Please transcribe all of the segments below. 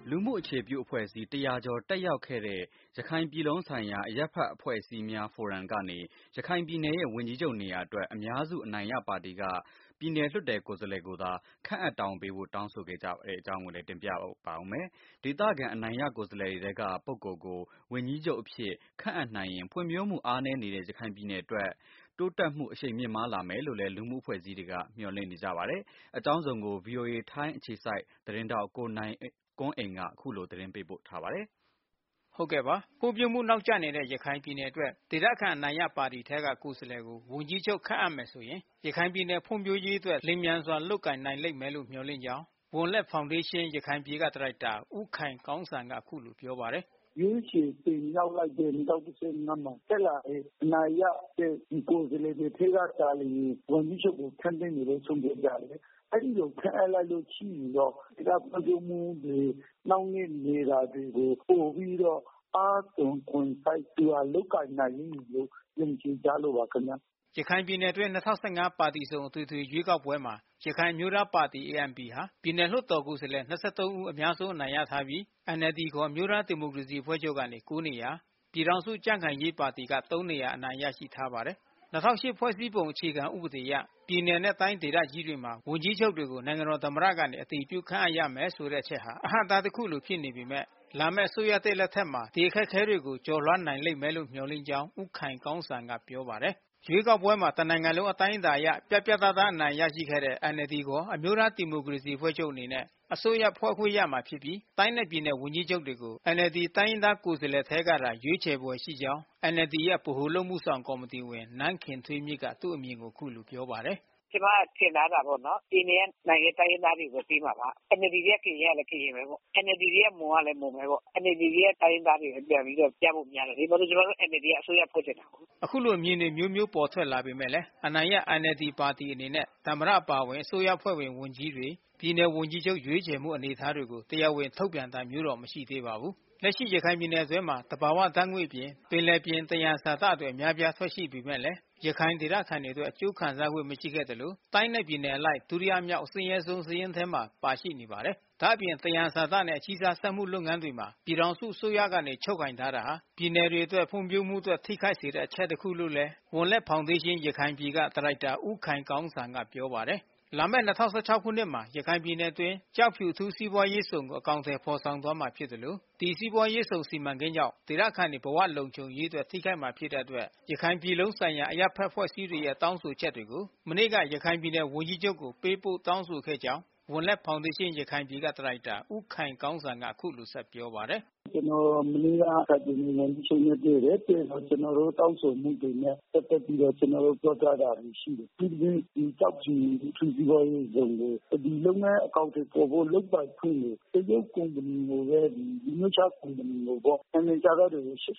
လူမှုအခြေပြုအဖွဲ့အစည်း100ကျော်တက်ရောက်ခဲ့တဲ့ရခိုင်ပြည်လုံးဆိုင်ရာအရပ်ဖက်အဖွဲ့အစည်းများဖိုရမ်ကနေရခိုင်ပြည်နယ်ရဲ့ဝန်ကြီးချုပ်နေရာအတွက်အများစုအနိုင်ရပါတီကပြည်နယ်လွှတ်တော်ကိုယ်စားလှယ်ကိုသာခန့်အပ်တာဝန်ပေးဖို့တောင်းဆိုခဲ့ကြတဲ့အကြောင်းကိုလည်းတင်ပြပါဦးမယ်။ဒေသခံအနိုင်ရကိုယ်စားလှယ်တွေကပုဂ္ဂိုလ်ကိုဝန်ကြီးချုပ်အဖြစ်ခန့်အပ်နိုင်ရင်ဖွံ့ဖြိုးမှုအားနည်းနေတဲ့ရခိုင်ပြည်နယ်အတွက်တိုးတက်မှုအရှိန်မြင့်မားလာမယ်လို့လည်းလူမှုအဖွဲ့အစည်းတွေကမျှော်လင့်နေကြပါတယ်။အကြောင်းစုံကို VOA ထိုင်းအခြေစိုက်သတင်းထောက်ကိုနိုင်ကွန်းအိန်ကအခုလိုသတင်းပေးပို့ထားပါတယ်။ဟုတ်ကဲ့ပါ။ဖွံ့ဖြိုးမှုနောက်ကျနေတဲ့ရခိုင်ပြည်နယ်အတွက်ဒေသခံအနိုင်ရပါတီထဲကကိုယ်စားလှယ်ကိုဝန်ကြီးချုပ်ခန့်အပ်မယ်ဆိုရင်ရခိုင်ပြည်နယ်ဖွံ့ဖြိုးရေးအတွက်လင်မြန်စွာလုပ်ကိုင်နိုင်လိမ့်မယ်လို့မျှော်လင့်ကြောင်းဝံလက်ဖောင်ဒေးရှင်းရခိုင်ပြည်ကဒါရိုက်တာဦးခိုင်ကောင်းစံကအခုလိုပြောပါတယ်။ရွေးချယ်တင်ရောက်လိုက်တဲ့2015မှာတက်လာတဲ့အနိုင်ရတဲ့ဒီကိုယ်စားလှယ်တွေထဲကတားလျင်ဝန်ကြီးချုပ်ကိုခန့်တဲ့နေလို့ဆုံးဖြတ်ကြတယ်။အဲဒီလိုခန့်အပ်လိုက်လို့ရှိရင်တော့ဒီကဖွံ့ဖြိုးမှုတွေနောက်နေ့နေတာတွေကိုပို့ပြီးတော့အားသွန်ခွန်စိုက်သူအလုပ်ကိုင်နိုင်လို့ယုံကြည်ကြလို့ပါခင်ဗျာရခိုင်ပြည်နယ်အတွင်း2015ပါတီစုံအထွေထွေရွေးကောက်ပွဲမှာရခိုင်မျိုးသားပါတီ ANP ဟာပြည်နယ်လွှတ်တော်ကိုယ်စားလှယ်23ဦးအများဆုံးအနိုင်ရထားပြီး NLD ခေါ်မျိုးသားဒီမိုကရေစီအဖွဲ့ချုပ်ကနေ9နေရာပြည်ထောင်စုကြံ့ခိုင်ရေးပါတီက3နေရာအနိုင်ရရှိထားပါတယ်2008ဖွဲ့စည်းပုံအခြေခံဥပဒေအရပြည်နယ်နဲ့တိုင်းဒေသကြီးတွေမှာဝန်ကြီးချုပ်တွေကိုနိုင်ငံတော်သမ္မတကနေအတည်ပြုခန့်အပ်ရမယ်ဆိုတဲ့အချက်ဟာအဟန့်အတားတစ်ခုလိုဖြစ်နေပေမဲ့လာမယ့်အစိုးရသစ်လက်ထက်မှာဒီအခက်အခဲတွေကိုကျော်လွှားနိုင်လိမ့်မယ်လို့မျှော်လင့်ကြောင်းဦးခိုင်ကောင်းစံကပြောပါတယ်။ရွေးကောက်ပွဲမှာတနိုင်ငံလုံးအတိုင်းအတာအရပြသားအနိုင်ရရှိခဲ့တဲ့ NLD ခေါ်အမျိုးသားဒီမိုကရေစီအဖွဲ့ချုပ်အနေနဲ့အစိုးရဖွဲ့ခွင့်ရမှာဖြစ်ပြီးတိုင်းနဲ့ပြည်နယ်ဝန်ကြီးချုပ်တွေကို NLD တိုင်းရင်းသားကိုယ်စားလှယ်ထဲကသာရွေးချယ်ပွဲရှိကြောင်း NLD ရဲ့ဗဟိုလုပ်မှုဆောင်ကော်မတီဝင်နန်းခင်ထွေးမြင့်ကသူ့အမြင်ကိုခုလိုပြောပါတယ်။ကျမထင်ထားတာပေါ့နော်ပြည်နယ်နိုင်ငံတိုင်းသားတွေကိုပြီးမှာပါ NLD ရဲ့ကရင်လည်းကရင်ပဲပေါ့ NLD ရဲ့မွန်ကလည်းမွန်ပဲပေါ့ NLD ရဲ့တိုင်းသားတွေပြန်ပြီးတော့ပြဖို့များတယ်ဒီလိုကျွန်တော်တို့ NLD ရဲ့အစိုးရဖွဲ့ချင်တာပေါ့အခုလိုအမြင်တွေမျိုးမျိုးပေါ်ထွက်လာပေမဲ့လည်းအနိုင်ရ NLD ပါတီအနေနဲ့သမ္မတအပါအဝင်အစိုးရဖွဲ့ဝင်ဝန်ကြီးတွေပြည်နယ်ဝန်ကြီးချုပ်ရွေးချယ်မှုအနေအထားတွေကိုတရားဝင်ထုတ်ပြန်တာမျိုးတော့မရှိသေးပါဘူးလက်ရှိရခိုင်ပြည်နယ်အတွင်းမှာတဘာဝဓာတ်ငွေ့ပြင်ပင်လယ်ပြင်တယံဇာတတွေအများပြားထွက်ရှိပေမဲ့လည်းရခိုင်ဒေသခံတွေအတွက်အကျိုးခံစားခွင့်မရှိခဲ့တယ်လို့တိုင်းနဲ့ပြည်နယ်အလိုက်ဒုတိယမြောက်အဆင်းရဲဆုံးစာရင်းထဲမှာပါရှိနေပါတယ်။ဒါ့အပြင်တယံဇာတနဲ့အကြီးစားစက်မှုလုပ်ငန်းတွေမှာပြည်ထောင်စုအစိုးရကနေချုပ်ကိုင်ထားတာဟာပြည်နယ်တွေအတွက်ဖွံ့ဖြိုးမှုအတွက်ထိခိုက်စေတဲ့အချက်တစ်ခုလို့လည်းဝံလက်ဖောင်ဒေးရှင်းရခိုင်ပြည်ကဒါရိုက်တာဦးခိုင်ကောင်းစံကပြောပါတယ်။လာမယ့်2016ခုနှစ်မှာရခိုင်ပြည်နယ်အတွင်းကြောက်ဖြူအထူးစီးပွားရေးဇုံကိုအကောင်အထည်ဖော်ဆောင်သွားမှာဖြစ်တယ်လို့ဒီစီးပွားရေးဇုံစီမံကိန်းကြောင့်ဒေသခံတွေဘဝလုံခြုံရေးအတွက်ထိခိုက်မှာဖြစ်တဲ့အတွက်ရခိုင်ပြည်လုံးဆိုင်ရာအရပ်ဖက်ဖွဲ့စည်းတွေရဲ့တောင်းဆိုချက်တွေကိုမနေ့ကရခိုင်ပြည်နယ်ဝန်ကြီးချုပ်ကိုပေးပို့တောင်းဆိုခဲ့ကြောင်းဝံလက်ဖောင်ဒေးရှင်းရခိုင်ပြည်ကဒါရိုက်တာဦးခိုင်ကောင်းစံကအခုလိုဆက်ပြောပါတယ်ကျွန်တော်မနေ့ကပြည်နယ်ဝန်ကြီးချုပ်နဲ့တွေ့တယ်ပြီးတော့ကျွန်တော်တို့တောင်းဆိုမှုတွေနဲ့ပတ်သက်ပြီးတော့ကျွန်တော်တို့ပြောကြားတာရှိတယ်ဒီကြောက်ကြီးထူစီပေါ်ရေးဇုံကိုဒီလုပ်ငန်းအကောင့်တွေပေါ်ဖို့လုပ်ပိုင်ခွင့်ကိုတရုတ်ကုမ္ပဏီကိုပဲဒီမျိုးချကုမ္ပဏီကိုပေါ့အနေကြတော့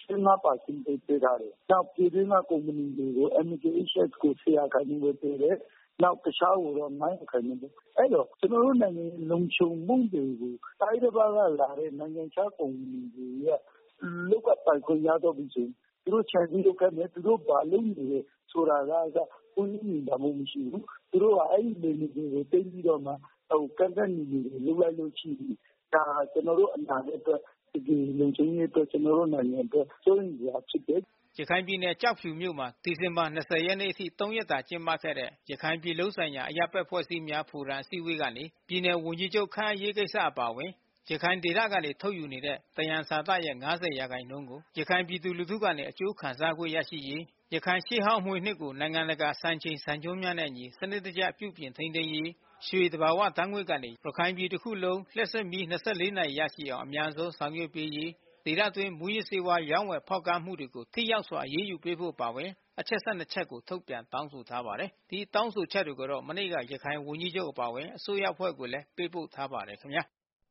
85%ပေးထားတယ်နောက်ပြည်တွင်းကကုမ္ပဏီတွေကို MKHS ကိုဆရာခိုင်နေပေးတယ်နောက်တခြားကိုတော့နိုင်ခိုင်နေတယ်အဲ့တော့ကျွန်တော်တို့နိုင်ငံလုံခြုံမှုတွေကိုတိုင်းတစ်ပါးကလာတဲ့နိုင်ငံခြားကုမ္ပဏီတွေရဲ့လောက်ကပိုင်ခွင့်ရတော့ပြီဆိုသူတို့ချန်ပြီးလုပ်ခဲ့တယ်သူတို့ဘာလုပ်နေလဲဆိုတာကကိုယ်ကြီးနေတာမရှိဘူးသူတို့ကအဲ့ဒီလေတွေကိုတင်ပြီးတော့မှကန့်တဲ့နေတွေလုပ်လိုက်လို့ရှိပြီဒါကျွန်တော်တို့အနာဂတ်အတွက်ဒီလုံခြုံရေးအတွက်ကျွန်တော်တို့နိုင်ငံအတွက်စိုးရိမ်စရာဖြစ်တယ်ရခိုင်ပြည်နယ်ကြောက်ဖြူမြို့မှာဒီဇင်ဘာ20ရက်နေ့အထိ3ရက်တာကျင်းပခဲ့တဲ့ရခိုင်ပြည်လုံးဆိုင်ရာအရပ်ဘက်ဖွဲ့စည်းများဖိုရမ်အစည်းအဝေးကနေပြည်နယ်ဝန်ကြီးချုပ်ခန့်အပ်ရေးကိစ္စအပါအဝင်ရခိုင်ဒေသကနေထုတ်ယူနေတဲ့တယံဇာတရဲ့90%ကိုရခိုင်ပြည်သူလူထုကနေအကျိုးခံစားခွင့်ရရှိရေးရခိုင်ရှေးဟောင်းအမွေအနှစ်ကိုနိုင်ငံတကာစံချိန်စံညွှန်းများနဲ့အညီစနစ်တကျပြုပြင်ထိန်းသိမ်းရေးရွှေတဘာဝဓာတ်ငွေ့ကနေရခိုင်ပြည်တစ်ခုလုံးလျှပ်စစ်မီး24နာရီရရှိအောင်အများဆုံးဆောင်ရွက်ပေးရေးဒေသတွင်းမူရစ်ဆေးဝါးရောင်းဝယ်ဖောက်ကားမှုတွေကိုထိရောက်စွာအရေးယူပေးဖို့ပါဝင်အချက်12ချက်ကိုထုတ်ပြန်တောင်းဆိုထားပါတယ်။ဒီတောင်းဆိုချက်တွေကိုတော့မနေ့ကရခိုင်ဝန်ကြီးချုပ်အပါအဝင်အစိုးရအဖွဲ့ကိုလည်းပေးပို့ထားပါတယ်ခင်ဗျာ။